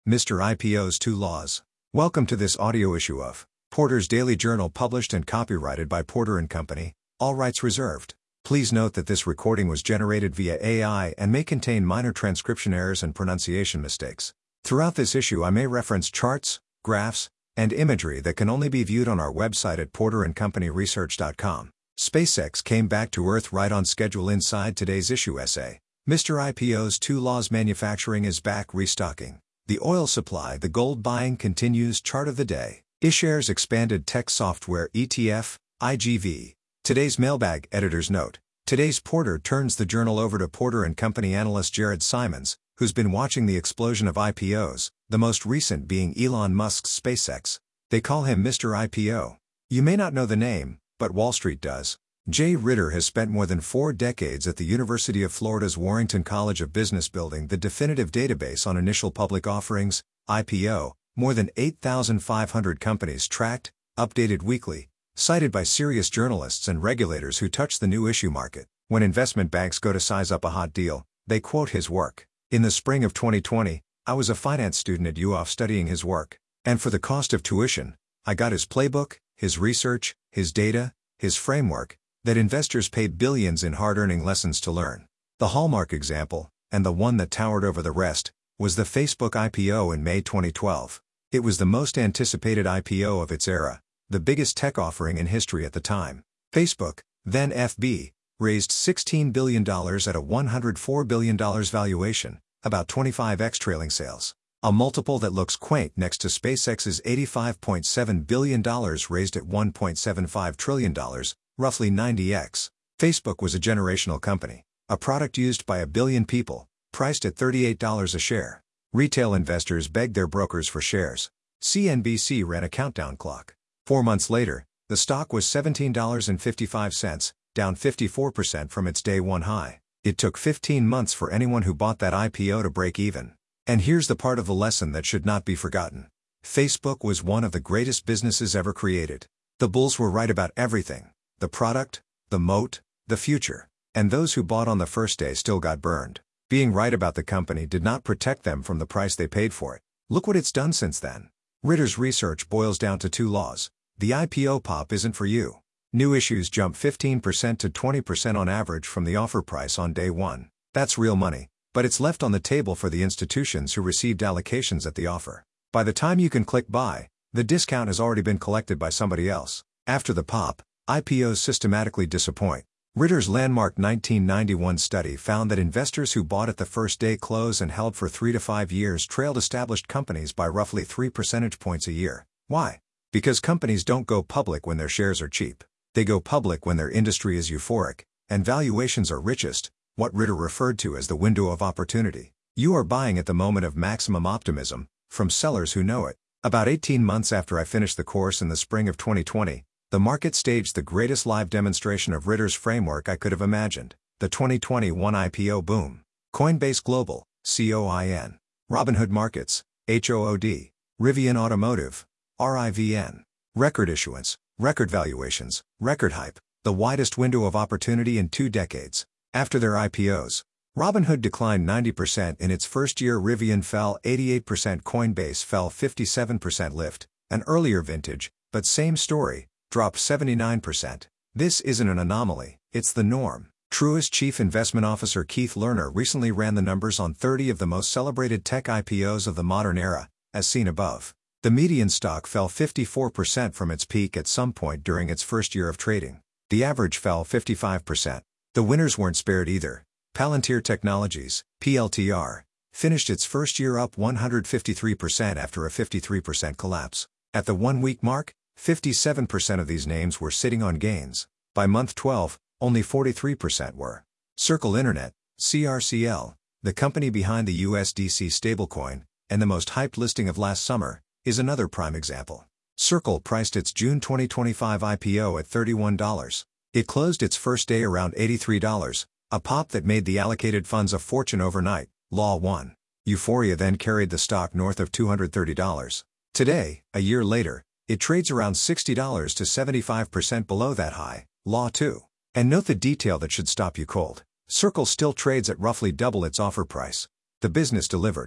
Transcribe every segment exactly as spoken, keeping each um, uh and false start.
Mister I P O's Two Laws. Welcome to this audio issue of Porter's Daily Journal, published and copyrighted by Porter and Company, all rights reserved. Please note that this recording was generated via A I and may contain minor transcription errors and pronunciation mistakes. Throughout this issue I may reference charts, graphs, and imagery that can only be viewed on our website at porter and company research dot com. SpaceX came back to Earth right on schedule inside today's issue essay. Mister I P O's Two Laws. Manufacturing is back restocking. The oil supply, the gold buying continues. Chart of the day. iShares Expanded Tech Software E T F, I G V. Today's mailbag. Editor's note. Today's Porter turns the journal over to Porter and Company analyst Jared Simons, who's been watching the explosion of I P Os, the most recent being Elon Musk's SpaceX. They call him Mister I P O. You may not know the name, but Wall Street does. Jay Ritter has spent more than four decades at the University of Florida's Warrington College of Business building the definitive database on initial public offerings, I P O, more than eight thousand five hundred companies tracked, updated weekly, cited by serious journalists and regulators who touch the new issue market. When investment banks go to size up a hot deal, they quote his work. In the spring of twenty twenty, I was a finance student at U of studying his work, and for the cost of tuition, I got his playbook, his research, his data, his framework, that investors paid billions in hard-earning lessons to learn. The hallmark example, and the one that towered over the rest, was the Facebook I P O in May twenty twelve. It was the most anticipated I P O of its era, the biggest tech offering in history at the time. Facebook, then F B, raised sixteen billion dollars at a one hundred four billion dollars valuation, about twenty-five x trailing sales. A multiple that looks quaint next to SpaceX's eighty-five point seven billion dollars raised at one point seven five trillion dollars, roughly ninety x. Facebook was a generational company, a product used by a billion people, priced at thirty-eight dollars a share. Retail investors begged their brokers for shares. C N B C ran a countdown clock. Four months later, the stock was seventeen dollars and fifty-five cents, down fifty-four percent from its day one high. It took fifteen months for anyone who bought that I P O to break even. And here's the part of the lesson that should not be forgotten. Facebook was one of the greatest businesses ever created. The bulls were right about everything. The product, the moat, the future. And those who bought on the first day still got burned. Being right about the company did not protect them from the price they paid for it. Look what it's done since then. Ritter's research boils down to two laws. The I P O pop isn't for you. New issues jump fifteen percent to twenty percent on average from the offer price on day one. That's real money, but it's left on the table for the institutions who received allocations at the offer. By the time you can click buy, the discount has already been collected by somebody else. After the pop, I P Os systematically disappoint. Ritter's landmark nineteen ninety-one study found that investors who bought at the first day close and held for three to five years trailed established companies by roughly three percentage points a year. Why? Because companies don't go public when their shares are cheap. They go public when their industry is euphoric, and valuations are richest, what Ritter referred to as the window of opportunity. You are buying at the moment of maximum optimism, from sellers who know it. About eighteen months after I finished the course in the spring of twenty twenty, the market staged the greatest live demonstration of Ritter's framework I could have imagined, the twenty twenty-one I P O boom. Coinbase Global, C O I N. Robinhood Markets, H O O D. Rivian Automotive, R I V N. Record issuance, record valuations, record hype, the widest window of opportunity in two decades. After their I P Os, Robinhood declined ninety percent in its first year, Rivian fell eighty-eight percent, Coinbase fell fifty-seven percent. Lyft, an earlier vintage, but same story, dropped seventy-nine percent. This isn't an anomaly, it's the norm. Truist Chief Investment Officer Keith Lerner recently ran the numbers on thirty of the most celebrated tech I P Os of the modern era, as seen above. The median stock fell fifty-four percent from its peak at some point during its first year of trading. The average fell fifty-five percent. The winners weren't spared either. Palantir Technologies, P L T R, finished its first year up one hundred fifty-three percent after a fifty-three percent collapse. At the one-week mark, fifty-seven percent of these names were sitting on gains. By month twelve, only forty-three percent were. Circle Internet, C R C L, the company behind the U S D C stablecoin, and the most hyped listing of last summer, is another prime example. Circle priced its June twenty twenty-five I P O at thirty-one dollars. It closed its first day around eighty-three dollars, a pop that made the allocated funds a fortune overnight. Law one. Euphoria then carried the stock north of two hundred thirty dollars. Today, a year later, it trades around sixty dollars to seventy-five percent below that high. Law two. And note the detail that should stop you cold. Circle still trades at roughly double its offer price. The business delivered.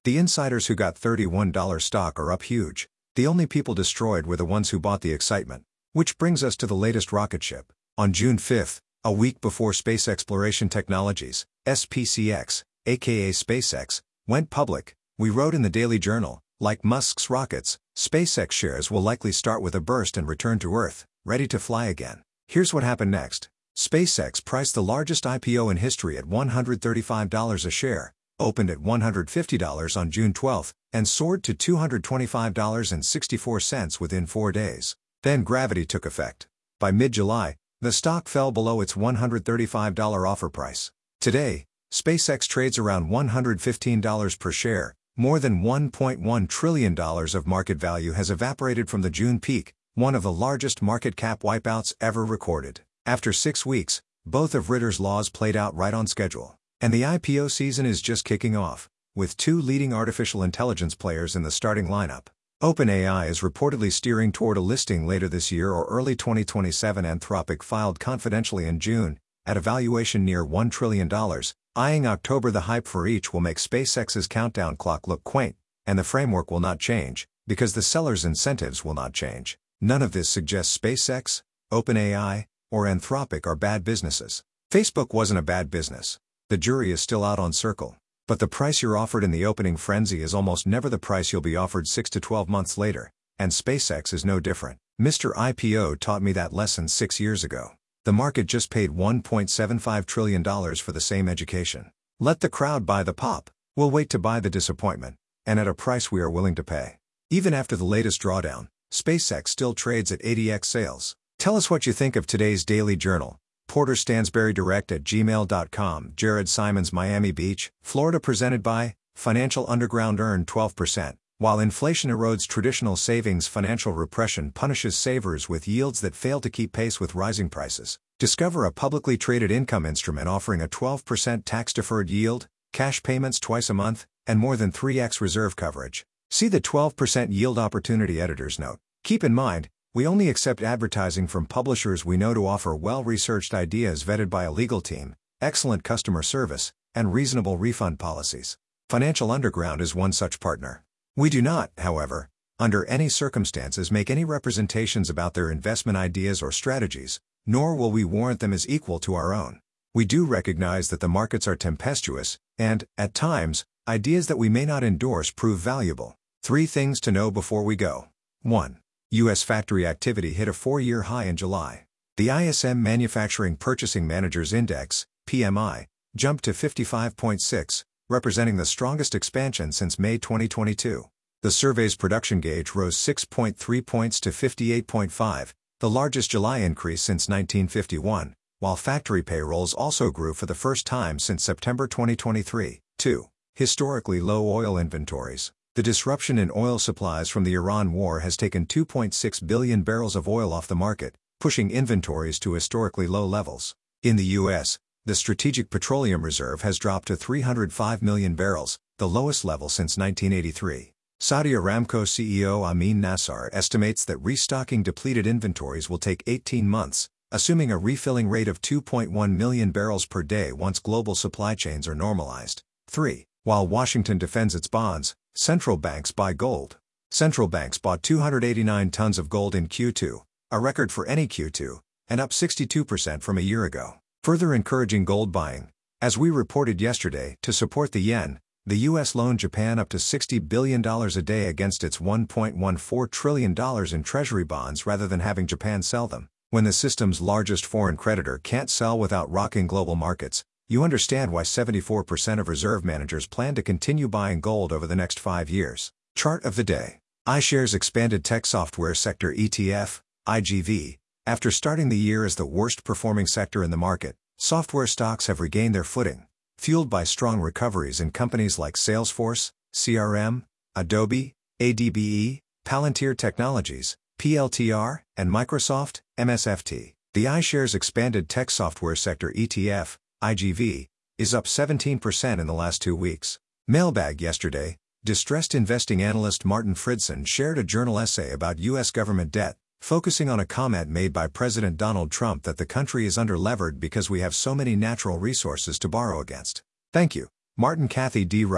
The insiders who got thirty-one dollar stock are up huge. The only people destroyed were the ones who bought the excitement. Which brings us to the latest rocket ship. On June fifth, a week before Space Exploration Technologies, S P C X, aka SpaceX, went public, we wrote in the Daily Journal, like Musk's rockets, SpaceX shares will likely start with a burst and return to Earth, ready to fly again. Here's what happened next. SpaceX priced the largest I P O in history at one hundred thirty-five dollars a share, opened at one hundred fifty dollars on June twelfth, and soared to two hundred twenty-five dollars and sixty-four cents within four days. Then gravity took effect. By mid-July, the stock fell below its one hundred thirty-five dollar offer price. Today, SpaceX trades around one hundred fifteen dollars per share. More than one point one trillion dollars of market value has evaporated from the June peak, one of the largest market cap wipeouts ever recorded. After six weeks, both of Ritter's laws played out right on schedule. And the I P O season is just kicking off, with two leading artificial intelligence players in the starting lineup. OpenAI is reportedly steering toward a listing later this year or early twenty twenty-seven. Anthropic filed confidentially in June, at a valuation near one trillion dollars, eyeing October. The hype for each will make SpaceX's countdown clock look quaint, and the framework will not change, because the seller's incentives will not change. None of this suggests SpaceX, OpenAI, or Anthropic are bad businesses. Facebook wasn't a bad business. The jury is still out on Circle. But the price you're offered in the opening frenzy is almost never the price you'll be offered six to twelve months later, and SpaceX is no different. Mister I P O taught me that lesson six years ago. The market just paid one point seven five trillion dollars for the same education. Let the crowd buy the pop. We'll wait to buy the disappointment, and at a price we are willing to pay. Even after the latest drawdown, SpaceX still trades at eighty x sales. Tell us what you think of today's Daily Journal. Porter Stansberry Direct at gmail dot com. Jared Simons, Miami Beach, Florida. Presented by Financial Underground. Earned twelve percent. While inflation erodes traditional savings, financial repression punishes savers with yields that fail to keep pace with rising prices. Discover a publicly traded income instrument offering a twelve percent tax-deferred yield, cash payments twice a month, and more than three x reserve coverage. See the twelve percent yield opportunity editor's note. Keep in mind, we only accept advertising from publishers we know to offer well-researched ideas vetted by a legal team, excellent customer service, and reasonable refund policies. Financial Underground is one such partner. We do not, however, under any circumstances make any representations about their investment ideas or strategies, nor will we warrant them as equal to our own. We do recognize that the markets are tempestuous, and, at times, ideas that we may not endorse prove valuable. Three things to know before we go. one. U S factory activity hit a four-year high in July. The I S M Manufacturing Purchasing Managers Index, P M I, jumped to fifty-five point six, representing the strongest expansion since May twenty twenty-two. The survey's production gauge rose six point three points to fifty-eight point five, the largest July increase since nineteen fifty-one, while factory payrolls also grew for the first time since September twenty twenty-three. two. Historically low oil inventories. The disruption in oil supplies from the Iran war has taken two point six billion barrels of oil off the market, pushing inventories to historically low levels. In the U S, the Strategic Petroleum Reserve has dropped to three hundred five million barrels, the lowest level since nineteen eighty-three. Saudi Aramco C E O Amin Nasser estimates that restocking depleted inventories will take eighteen months, assuming a refilling rate of two point one million barrels per day once global supply chains are normalized. three. While Washington defends its bonds, central banks buy gold. Central banks bought two hundred eighty-nine tons of gold in Q two, a record for any Q two, and up sixty-two percent from a year ago, further encouraging gold buying. As we reported yesterday, to support the yen, the U S loaned Japan up to sixty billion dollars a day against its one point one four trillion dollars in treasury bonds rather than having Japan sell them. When the system's largest foreign creditor can't sell without rocking global markets, you understand why seventy-four percent of reserve managers plan to continue buying gold over the next five years. Chart of the day. iShares Expanded Tech Software Sector E T F, I G V. After starting the year as the worst performing sector in the market, software stocks have regained their footing, fueled by strong recoveries in companies like Salesforce, C R M, Adobe, A D B E, Palantir Technologies, P L T R, and Microsoft, M S F T. The iShares Expanded Tech Software Sector E T F, I G V, is up seventeen percent in the last two weeks. Mailbag yesterday, distressed investing analyst Martin Fridson shared a journal essay about U S government debt, focusing on a comment made by President Donald Trump that the country is underlevered because we have so many natural resources to borrow against. Thank you. Martin. Kathy D. writes,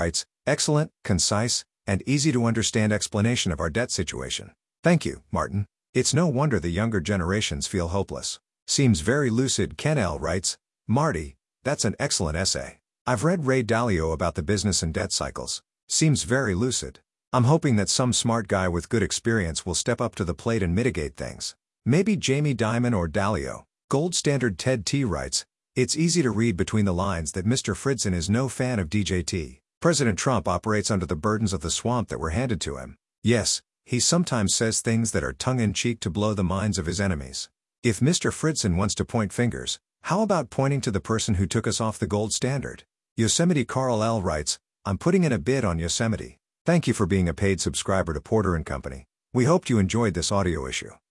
Excellent, concise, and easy to understand explanation of our debt situation. Thank you, Martin. It's no wonder the younger generations feel hopeless. Seems very lucid. Ken L. writes, Marty, that's an excellent essay. I've read Ray Dalio about the business and debt cycles. Seems very lucid. I'm hoping that some smart guy with good experience will step up to the plate and mitigate things. Maybe Jamie Dimon or Dalio. Gold Standard Ted T. writes, it's easy to read between the lines that Mister Fridson is no fan of D J T. President Trump operates under the burdens of the swamp that were handed to him. Yes, he sometimes says things that are tongue-in-cheek to blow the minds of his enemies. If Mister Fridson wants to point fingers, how about pointing to the person who took us off the gold standard? Yosemite Carl L. writes, I'm putting in a bid on Yosemite. Thank you for being a paid subscriber to Porter and Company. We hoped you enjoyed this audio issue.